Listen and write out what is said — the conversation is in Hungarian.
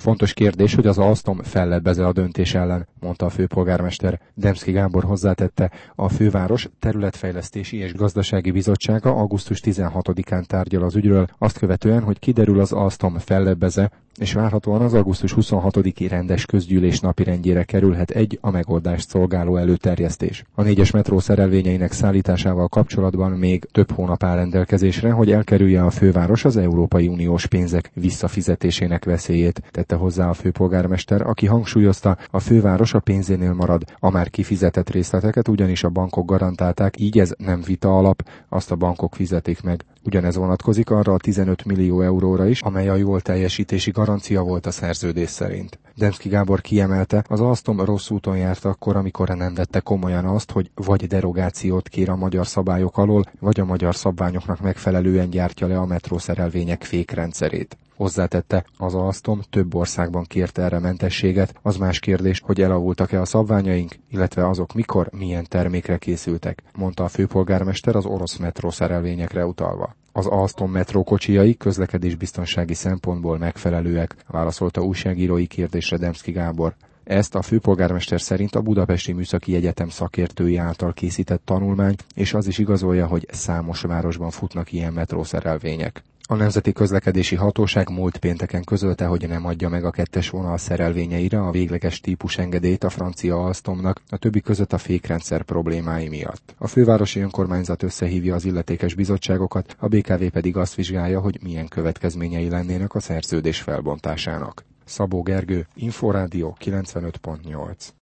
Fontos kérdés, hogy az Alstom fellebbez-e a döntés ellen, mondta a főpolgármester. Demszky Gábor hozzátette, a főváros területfejlesztési és gazdasági bizottsága augusztus 16-án tárgyal az ügyről, azt követően, hogy kiderül, az Alstom fellebbez-e, és várhatóan az augusztus 26-i rendes közgyűlés napirendjére kerülhet egy a megoldást szolgáló előterjesztés. A 4-es metró szerelvényeinek szállításával kapcsolatban még több hónap áll rendelkezésre, hogy elkerülje a főváros az Európai Uniós pénzek visszafizetésének veszélyét, tette hozzá a főpolgármester, aki hangsúlyozta, a főváros a pénzénél marad, a már kifizetett részleteket ugyanis a bankok garantálták, így ez nem vita alap, azt a bankok fizetik meg. Ugyanez vonatkozik arra a 15 millió euróra is, amely a jól teljesítési garancia volt a szerződés szerint. Demszky Gábor kiemelte, az Alstom rossz úton járt akkor, amikor nem vette komolyan azt, hogy vagy derogációt kér a magyar szabályok alól, vagy a magyar szabványoknak megfelelően gyártja le a metrószerelvények fékrendszerét. Hozzátette, az Alstom több országban kérte erre mentességet, az más kérdés, hogy elavultak-e a szabványaink, illetve azok mikor, milyen termékre készültek, mondta a főpolgármester az orosz metrószerelvényekre utalva. Az Alstom metrókocsijai közlekedésbiztonsági szempontból megfelelőek, válaszolta újságírói kérdésre Demszky Gábor. Ezt a főpolgármester szerint a Budapesti Műszaki Egyetem szakértői által készített tanulmány, és az is igazolja, hogy számos városban futnak ilyen metrószerelvények. A Nemzeti Közlekedési Hatóság múlt pénteken közölte, hogy nem adja meg a 2-es vonal szerelvényeire a végleges típusengedélyt a francia Alstomnak, a többi között a fékrendszer problémái miatt. A fővárosi önkormányzat összehívja az illetékes bizottságokat, a BKV pedig azt vizsgálja, hogy milyen következményei lennének a szerződés felbontásának. Szabó Gergő, Inforádió 95.8.